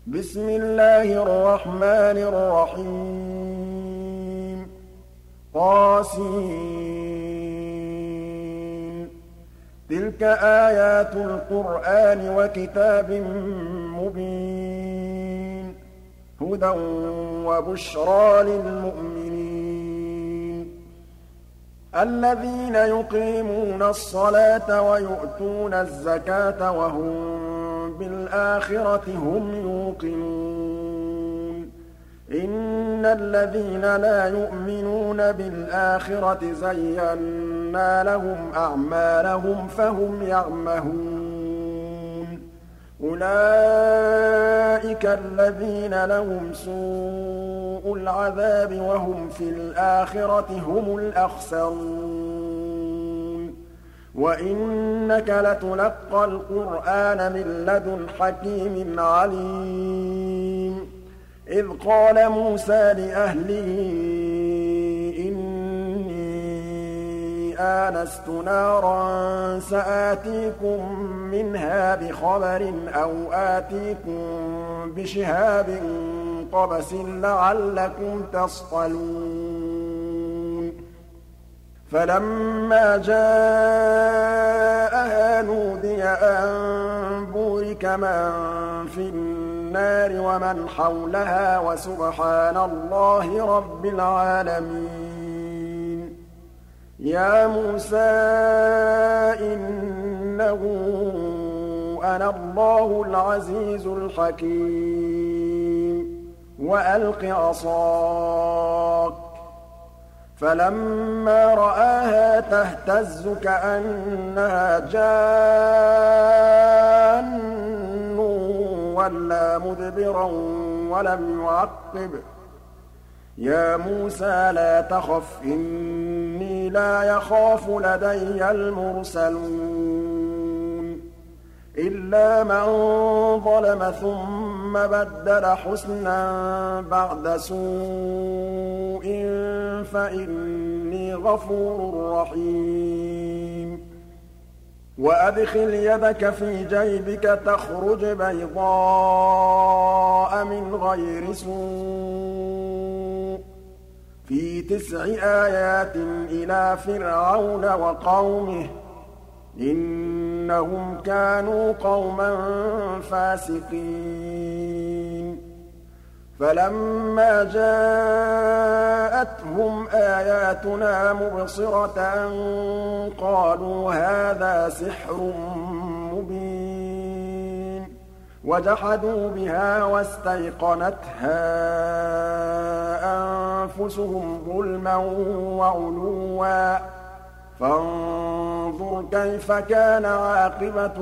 بسم الله الرحمن الرحيم طاسين تلك آيات القرآن وكتاب مبين هدى وبشرى للمؤمنين الذين يقيمون الصلاة ويؤتون الزكاة وهم بالآخرة هم يوقنون إن الذين لا يؤمنون بالآخرة زينا لهم أعمالهم فهم يعمهون أولئك الذين لهم سوء العذاب وهم في الآخرة هم الأخسرون وإنك لتلقى القرآن من لدن حكيم عليم إذ قال موسى لأهله إني آنست نارا سآتيكم منها بخبر أو آتيكم بشهاب قبس لعلكم تصطلون فلما جاءها نودي أن بورك من في النار ومن حولها وسبحان الله رب العالمين يا موسى إنه أنا الله العزيز الحكيم وألق عصاك فلما رآها تهتز كأنها جان ولا مدبرا ولم يعقب يا موسى لا تخف إني لا يخاف لدي المرسلون إلا من ظلم ثم بدل حسنا بعد سوء فإني غفور رحيم وأدخل يدك في جيبك تخرج بيضاء من غير سوء في 9 آيات إلى فرعون وقومه إنهم كانوا قوما فاسقين فلما جاءتهم آياتنا مبصرة قالوا هذا سحر مبين وجحدوا بها واستيقنتها أنفسهم ظلما وعلوا فانظر كيف كان عاقبة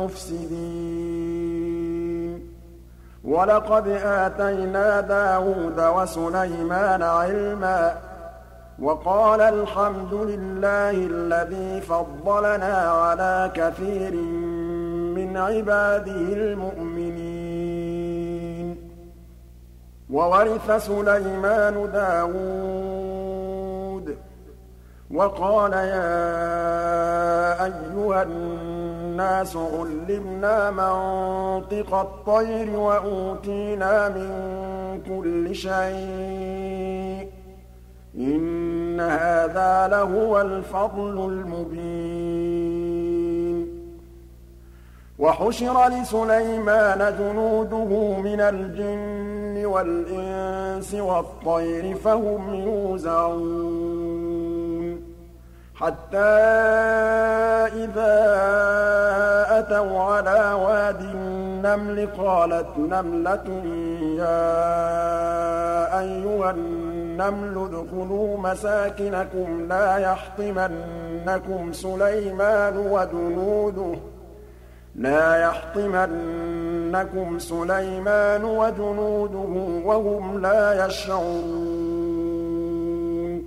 المفسدين ولقد آتينا داود وسليمان علما وقال الحمد لله الذي فضلنا على كثير من عباده المؤمنين وورث سليمان داود وقال يا أيها الناس علمنا منطق الطير وأوتينا من كل شيء إن هذا لهو الفضل المبين وحشر لسليمان جنوده من الجن والإنس والطير فهم يوزعون حتى إذا أتوا على واد النمل قالت نملة يا أيها النمل ادخلوا مساكنكم لا يحطمنكم سليمان وجنوده وهم لا يشعرون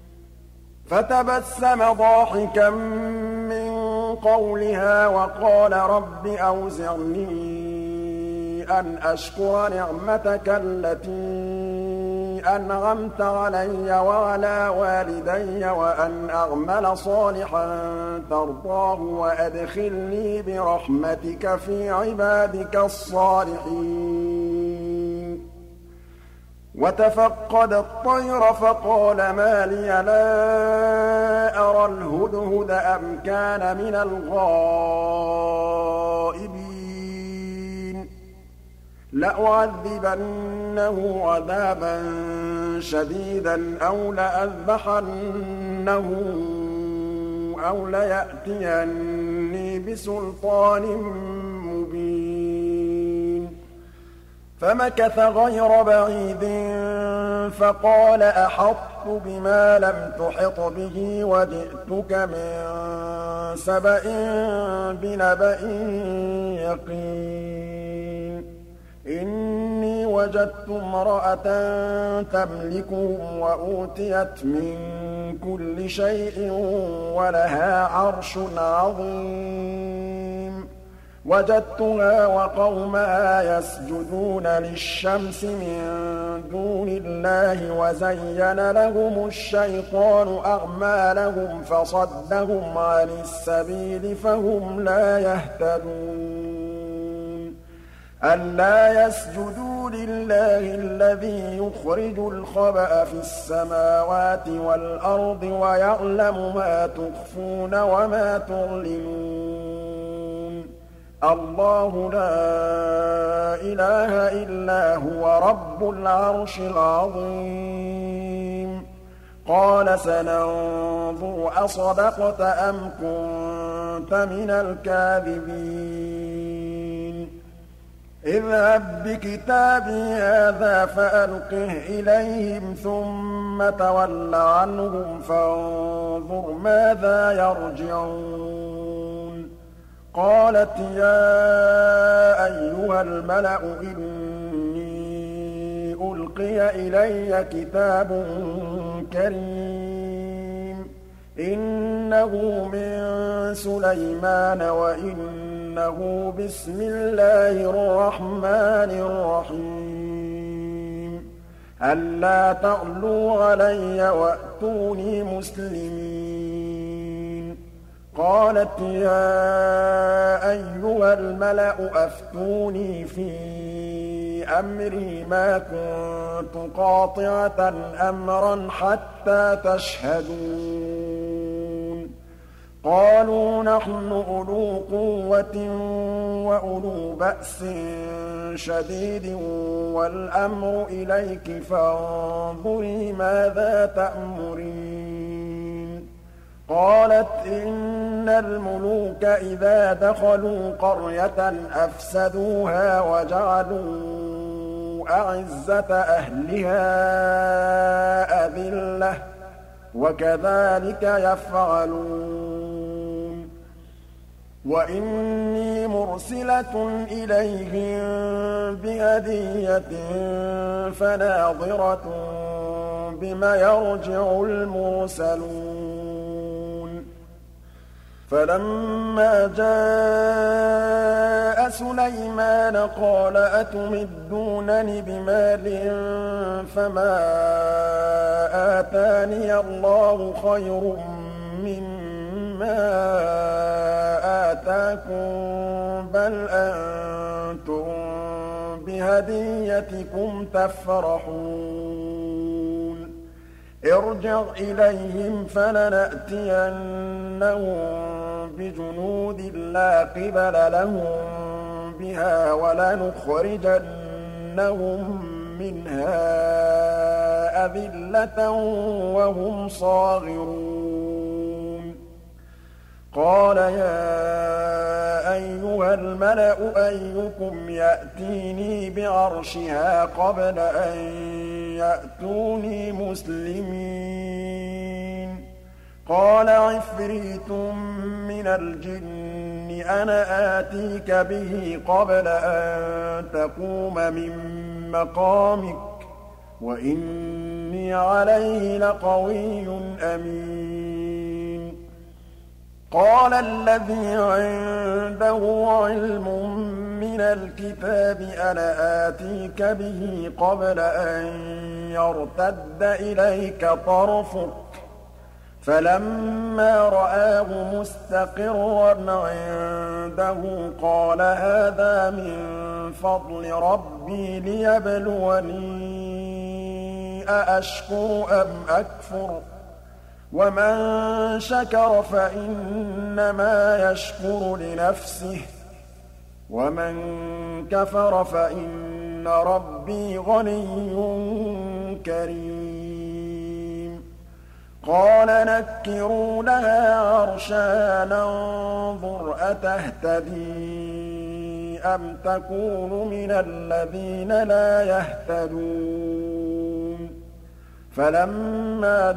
فتبسم ضاحكا من قولها وقال رب أوزعني أن أشكر نعمتك التي أنعمت علي وعلى والدي وأن أعمل صالحا ترضاه وأدخلني برحمتك في عبادك الصالحين وتفقد الطير فقال ما لي لا أرى الهدهد أم كان من الغائبين لأعذبنه عذابا شديدا أو لأذبحنه أو ليأتيني بسلطان مبين فمكث غير بعيد فقال أحطت بما لم تحط به وجئتك من سبأ بنبأ يقين إني وجدت امرأة تملكهم وأوتيت من كل شيء ولها عرش عظيم وجدتها وقومها يسجدون للشمس من دون الله وزين لهم الشيطان أعمالهم فصدهم عن السبيل فهم لا يهتدون ألا يسجدوا لله الذي يخرج الخبأ في السماوات والأرض ويعلم ما تخفون وما تعلنون الله لا إله إلا هو رب العرش العظيم قال سننظر أصدقت أم كنت من الكاذبين اذهب بكتابي هذا فألقه إليهم ثم تول عنهم فانظر ماذا يرجعون قالت يا أيها الملأ إني ألقي إلي كتاب كريم إنه من سليمان وإنه بسم الله الرحمن الرحيم ألا تعلوا علي وأتوني مسلمين قالت يا أيها الملأ أفتوني في أمري ما كنت قاطعة أمرا حتى تشهدون قالوا نحن أولو قوة وأولو بأس شديد والأمر إليك فانظري ماذا تأمرين قالت إن الملوك إذا دخلوا قرية أفسدوها وجعلوا أعزة أهلها أذلة وكذلك يفعلون وإني مرسلة إليهم بهدية فناظرة بما يرجع المرسلون فلما جاء سليمان قال أتمدونني بمال فما آتاني الله خير مما آتاكم بل أنتم بهديتكم تفرحون ارجع إليهم فلنأتينهم بجنود لا قبل لهم بها ولنخرجنهم منها أذلة وهم صاغرون قال يا أيها الملأ أيكم يأتيني بعرشها قبل أن يأتوني مسلمين قال عفريت من الجن أنا آتيك به قبل أن تقوم من مقامك وإني عليه لقوي أمين قال الذي عنده علم من الكتاب أنا آتيك به قبل أن يرتد إليك طرفك فلما رآه مستقرا عنده قال هذا من فضل ربي ليبلوني أأشكر أم أكفر ومن شكر فإنما يشكر لنفسه ومن كفر فإن ربي غني كريم قال نكروا لها عرشها ننظر أتهتدي أم تكون من الذين لا يهتدون فلما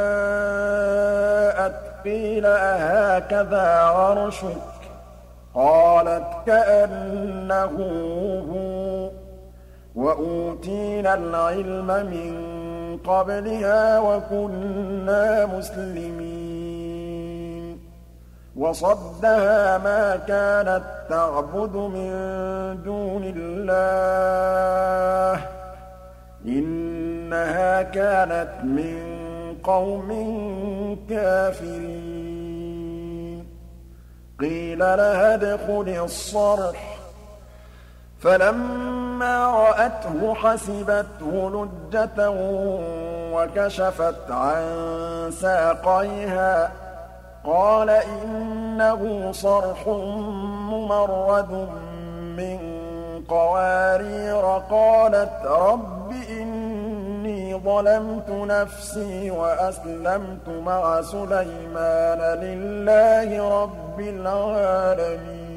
جاءت قيل أهكذا عرشك قالت كأنه هو وأوتينا العلم من قبلها وكنا مسلمين وصدها ما كانت تعبد من دون الله إنها كانت من قوم كافرين قيل لها ادخلي الصرح فلما رأته حسبته لجة وكشفت عن ساقيها قال إنه صرح ممرد من قوارير قالت رب إني ظلمت نفسي وأسلمت مع سليمان لله رب العالمين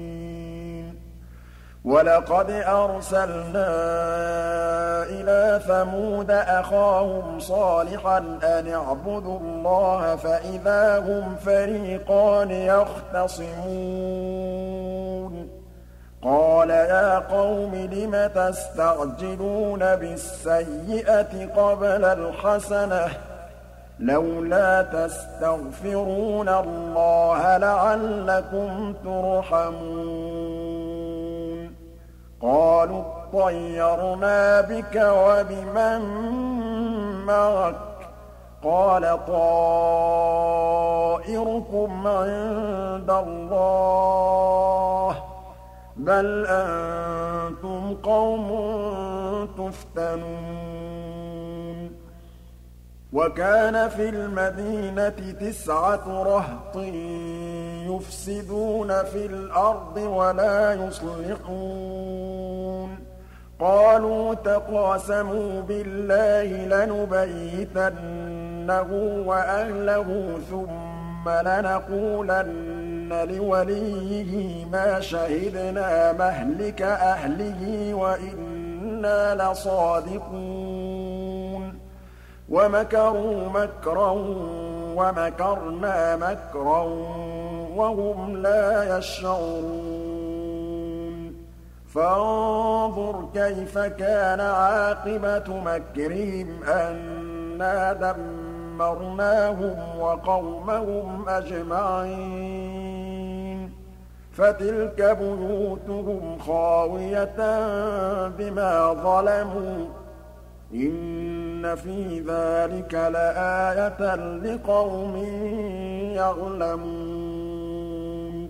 ولقد أرسلنا إلى ثمود أخاهم صالحا أن اعبدوا الله فإذا هم فريقان يختصمون قال يا قوم لم تستعجلون بالسيئة قبل الحسنة لولا تستغفرون الله لعلكم ترحمون قالوا اطيرنا بك وبمن معك قال طائركم عند الله بل أنتم قوم تفتنون وكان في المدينة 9 رهط يفسدون في الأرض ولا يصلحون قالوا تقاسموا بالله لنبيتنه وأهله ثم لنقولن لوليه ما شهدنا مهلك أهله وإنا لصادقون ومكروا مكرا ومكرنا مكرا وهم لا يشعرون فانظر كيف كان عاقبة مكرهم أنا دمرناهم وقومهم أجمعين فتلك بيوتهم خاوية بما ظلموا إن في ذلك لآية لقوم يعلمون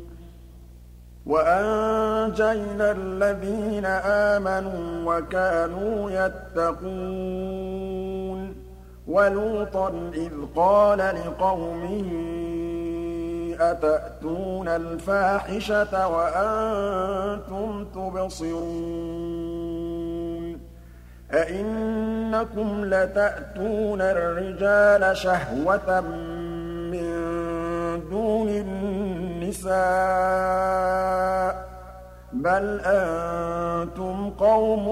وأنجينا الذين آمنوا وكانوا يتقون ولوطا إذ قال لقومه أتأتون الفاحشة وأنتم تبصرون أئنكم لتأتون الرجال شهوة من دون النساء بل أنتم قوم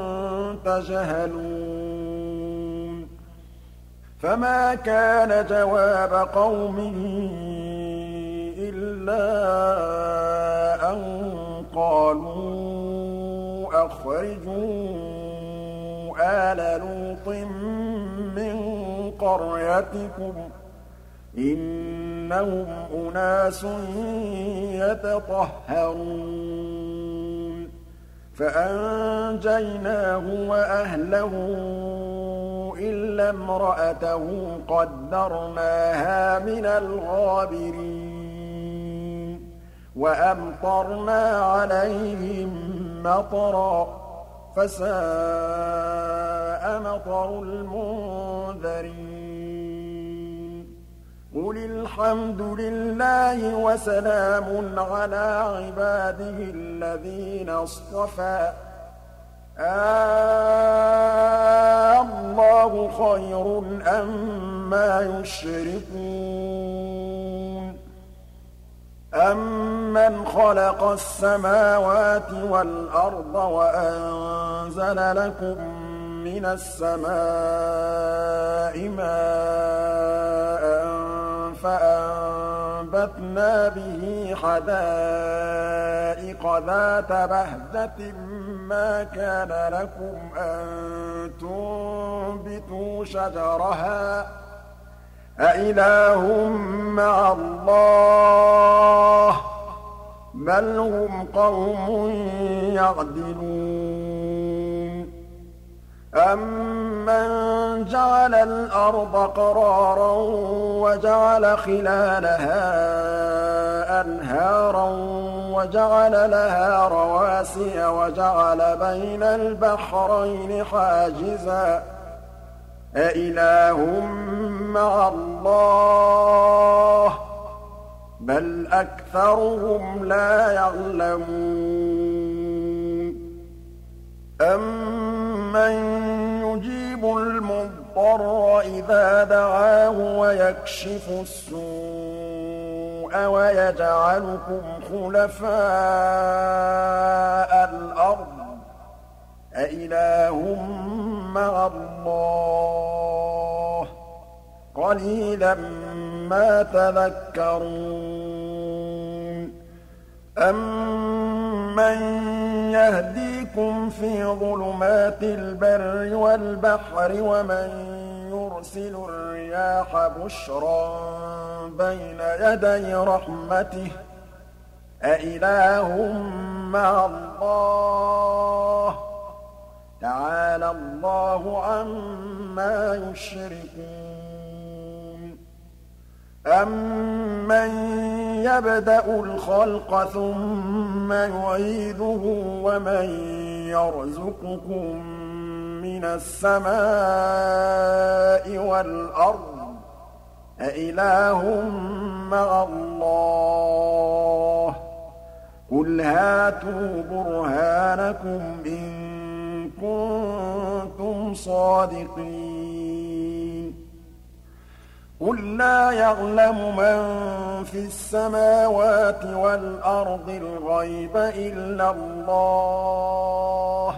تجهلون فما كان جواب قومه إلا أن قالوا أخرجوا آل لوط من قريتكم إنهم أناس يتطهرون فأنجيناه وأهله إلا امرأته قدرناها من الغابرين وأمطرنا عليهم مطرا فساء السَّاءَ مَطَرُ الْمُنذَرِينَ قُلِ الْحَمْدُ لِلَّهِ وَسَلَامٌ عَلَىٰ عِبَادِهِ الَّذِينَ اصْطَفَىٰ اللَّهُ خَيْرٌ أَمَّا يُشْرِكُونَ أَمَّنْ خَلَقَ السَّمَاوَاتِ وَالْأَرْضَ وَأَنزَلَ لَكُم مِّنَ السَّمَاءِ مَاءً فَأَنبَتْنَا بِهِ حَدَائِقَ ذَاتَ بَهْجَةٍ مَّا كَانَ لَكُمْ أَن تُنبِتُوا شَجَرَهَا أَإِلَٰهٌ مَّعَ اللَّهِ ۚ بَلْ هُمْ قَوْمٌ يَعْدِلُونَ أَمَّن جَعَلَ الْأَرْضَ قَرَارًا وَجَعَلَ خِلَالَهَا أَنْهَارًا وَجَعَلَ لَهَا رَوَاسِيَ وَجَعَلَ بَيْنَ الْبَحْرَيْنِ حَاجِزًا أَإِلَٰهٌ مَّعَ اللَّهِ ۚ بَلْ أَكْثَرُهُمْ لَا يَعْلَمُونَ أَمَّن يُجِيبُ الْمُضْطَرَّ إِذَا دَعَاهُ وَيَكْشِفُ السُّوءَ وَيَجْعَلُكُمْ خُلَفَاءَ الْأَرْضِ أَإِلَٰهٌ مَّعَ اللَّهِ ۚ قَلِيلًا مَّا تَذَكَّرُونَ أَمَّن يَهْدِيكُمْ فِي ظُلُمَاتِ الْبَرِّ وَالْبَحْرِ وَمَن يُرْسِلُ الرِّيَاحَ بُشْرًا بَيْنَ يَدَيْ رَحْمَتِهِ أَإِلَٰهٌ مَّعَ اللَّهِ ۚ تَعَالَى اللَّهُ عَمَّا يُشْرِكُونَ أَمَّن يَبْدَأُ الْخَلْقَ ثُمَّ يُعِيدُهُ وَمَن يَرْزُقُكُم مِّنَ السَّمَاءِ وَالْأَرْضِ أَإِلَٰهٌ مَّعَ اللَّهِ ۚ قُلْ هَاتُوا بُرْهَانَكُمْ إِن كُنتُمْ صَادِقِينَ قُل لَّا يَعْلَمُ مَن فِي السَّمَاوَاتِ وَالْأَرْضِ الْغَيْبَ إِلَّا اللَّهُ ۚ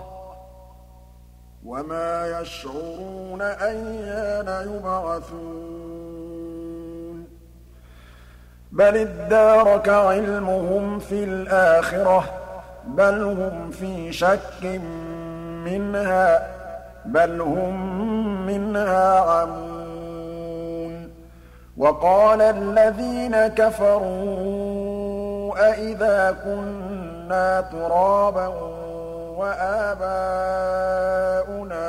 وَمَا يَشْعُرُونَ أَيَّانَ يُبْعَثُونَ بَلِ ادَّارَكَ عِلْمُهُمْ فِي الْآخِرَةِ ۚ بَلْ هُمْ فِي شَكٍّ مِّنْهَا ۖ بَلْ هُم مِّنْهَا عَمُونَ وَقَالَ الَّذِينَ كَفَرُوا أَإِذَا كُنَّا تُرَابًا وَآبَاؤُنَا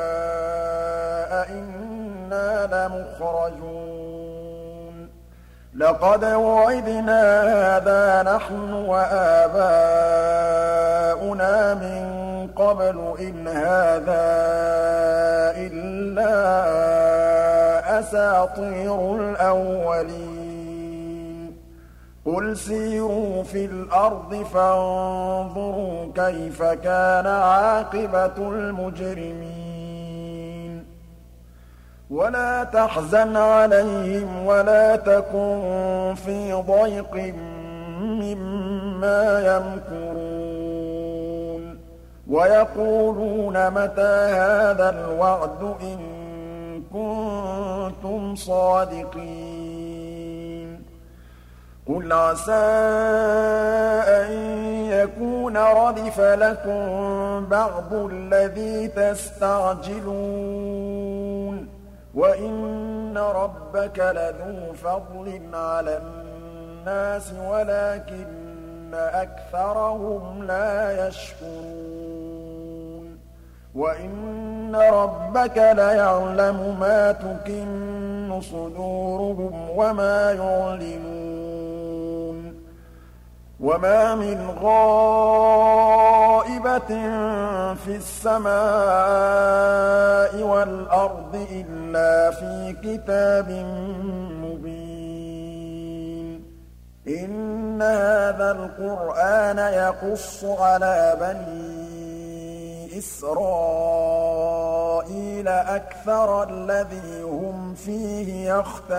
أَإِنَّا لَمُخْرَجُونَ لَقَدْ وُعِدْنَا هَٰذَا نَحْنُ وَآبَاؤُنَا مِن قَبْلُ إِنْ هَٰذَا إِلَّا أَسَاطِيرُ الْأَوَّلِينَ قُلْ سِيرُوا فِي الْأَرْضِ فَانظُرُوا كَيْفَ كَانَ عَاقِبَةُ الْمُجْرِمِينَ وَلَا تَحْزَنْ عَلَيْهِمْ وَلَا تَكُن فِي ضَيْقٍ مِّمَّا يَمْكُرُونَ وَيَقُولُونَ مَتَىٰ هَٰذَا الْوَعْدُ إِن كُنتُمْ صَادِقِينَ قُلْ عَسَىٰ أَن يَكُونَ رَدِفَ لَكُم بَعْضُ الَّذِي تَسْتَعْجِلُونَ وَإِنَّ رَبَّكَ لَذُو فَضْلٍ عَلَى النَّاسِ وَلَٰكِنَّ أَكْثَرَهُمْ لَا يَشْكُرُونَ وَإِنَّ رَبَّكَ لَيَعْلَمُ مَا تُكِنُّ صُدُورُهُمْ وَمَا يُعْلِنُونَ وَمَا مِنْ غَائِبَةٍ فِي السَّمَاءِ وَالْأَرْضِ في كتاب مبين إن هذا القرآن يقص على بني إسرائيل أكثر الذي هم فيه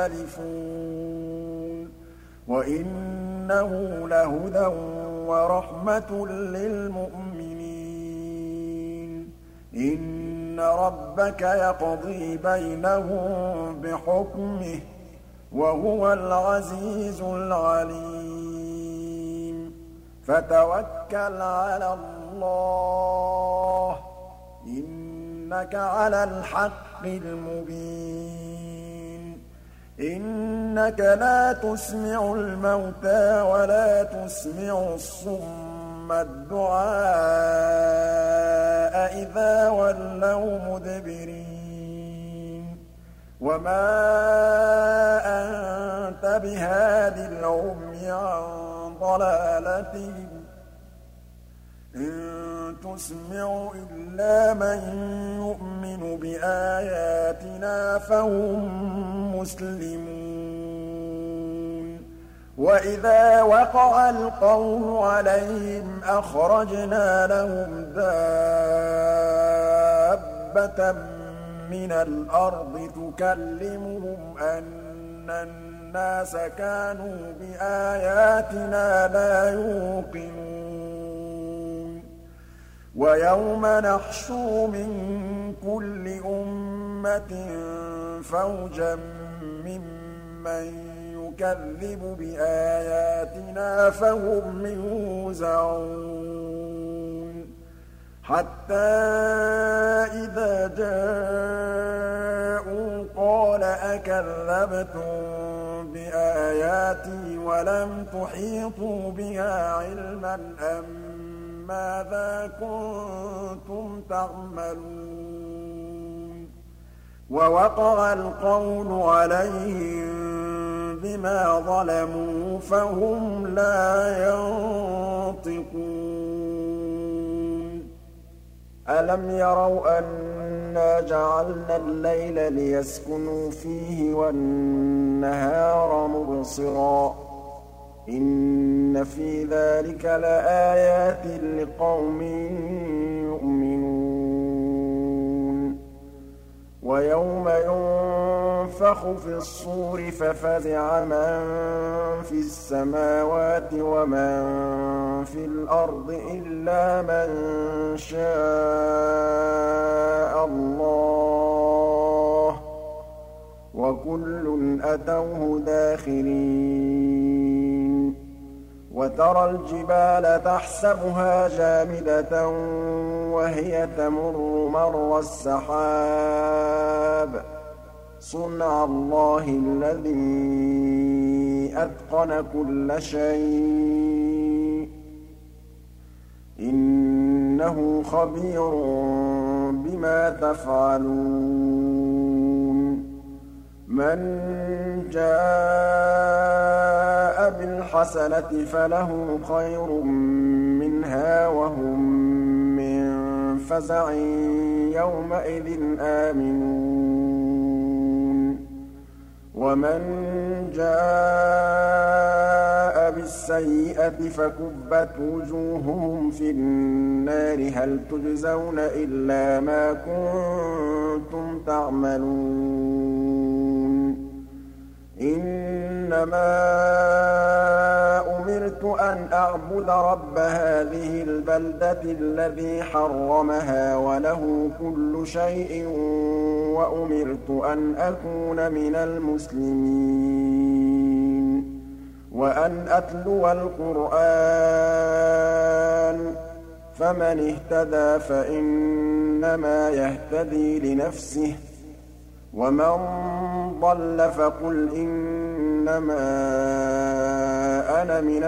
يختلفون وإنه لهدى ورحمة للمؤمنين إن ربك يقضي بينهم بحكمه وهو العزيز العليم فتوكل على الله إنك على الحق المبين إنك لا تسمع الموتى ولا تسمع الصم الدعاء إذا ولوا مدبرين وما أنت بهاد العمي عن ضلالتهم إن تسمع إلا من يؤمن بآياتنا فهم مسلمون وإذا وقع القول عليهم أخرجنا لهم دابة من الأرض تكلمهم أن الناس كانوا بآياتنا لا يوقنون ويوم نحشر من كل أمة فوجا ممن يكذب بآياتنا فهم يوزعون حتى إذا جاءوا قال أكذبتم بآياتي ولم تحيطوا بها علما أم ماذا كنتم تعملون ووقع القول عليهم بما ظلموا فهم لا ينطقون ألم يروا أنا جعلنا الليل ليسكنوا فيه والنهار مبصرا إن في ذلك لآيات لقوم يؤمنون ويوم ينفخ في الصور ففزع من في السماوات ومن في الأرض إلا من شاء الله وكل أتوه داخرين وترى الجبال تحسبها جامدة وهي تمر مر السحاب صنع الله الذي أتقن كل شيء إنه خبير بما تفعلون من جاء بالحسنة فله خير منها وهم من فزع يومئذ آمنون ومن جاء بالسيئة فكبت وجوههم في النار هل تجزون إلا ما كنتم تعملون إنما أمرت أن أعبد رب هذه البلدة الذي حرمها وله كل شيء وأمرت أن أكون من المسلمين وأن أتلو القرآن فمن اهتدى فإنما يهتدي لنفسه ومن ضل فقل إنما أنا من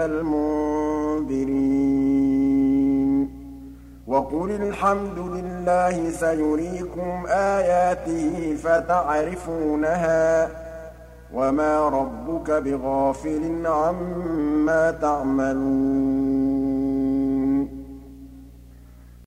المنذرين وقل الحمد لله سيريكم آياته فتعرفونها وما ربك بغافل عما تعملون